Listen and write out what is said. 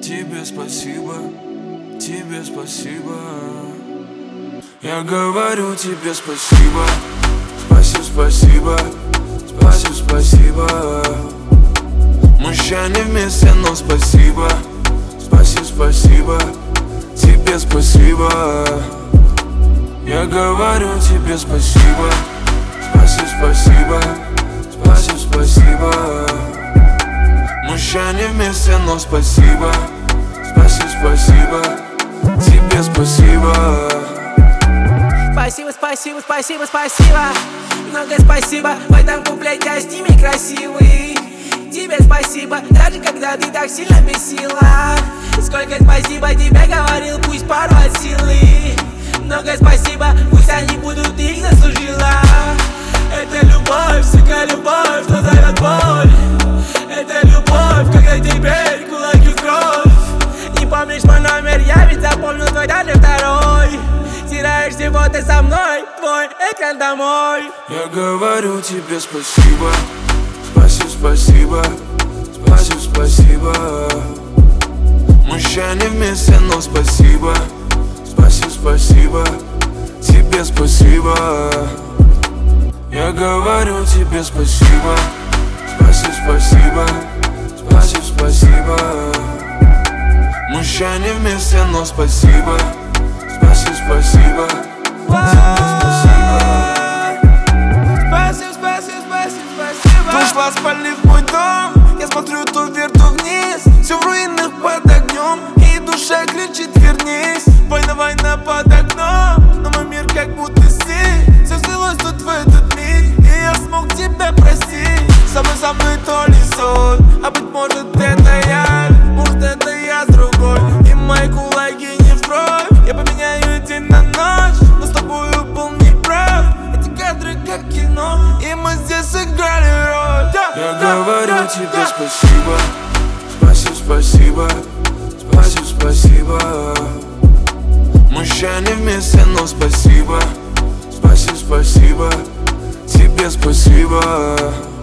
Тебе спасибо, тебе спасибо. Я говорю тебе спасибо, спасибо, спасибо. Мы еще не вместе, но спасибо, спасибо, тебе спасибо. Я говорю тебе спасибо, спасибо, спасибо. Мы еще не вместе, но спасибо, спасибо, тебе спасибо. Спасибо. Много спасибо, в этом куплете костюме красивый. Тебе спасибо, даже когда ты так сильно бесила. Сколько спасибо тебе говорил, пусть пару от силы. Много спасибо, пусть они будут, ты их заслужила. Это любовь, сука, любовь, что зовет боль. Это любовь, когда теперь кулаки в кровь. Не помнишь мой номер, я ведь запомнил твой даже второй. Стираешь фото со мной, твой экран домой. Я говорю тебе спасибо, спасибо, Мы еще не вместе, но спасибо, спасибо, тебе спасибо. Я говорю тебе спасибо, спасибо, Мы еще не вместе, но спасибо, спасибо, Ты ушла, спалив мой дом. Я смотрю то вверх, то вниз. Все в руинах под огнем, и душа кричит вернись. Война под окном, но мой мир как будто снег. Все слилось тут в этот миг, и я смог тебя простить. Со мной то ли сон, а быть может это я. Может это я с другой, и мои кулаки не в кровь. Я поменяю день на ночь, но с тобою был неправ. Эти кадры как кино, и мы здесь сыграли роль. Я говорю тебе спасибо, спасибо. Мы еще не вместе, но спасибо, спасибо, тебе спасибо.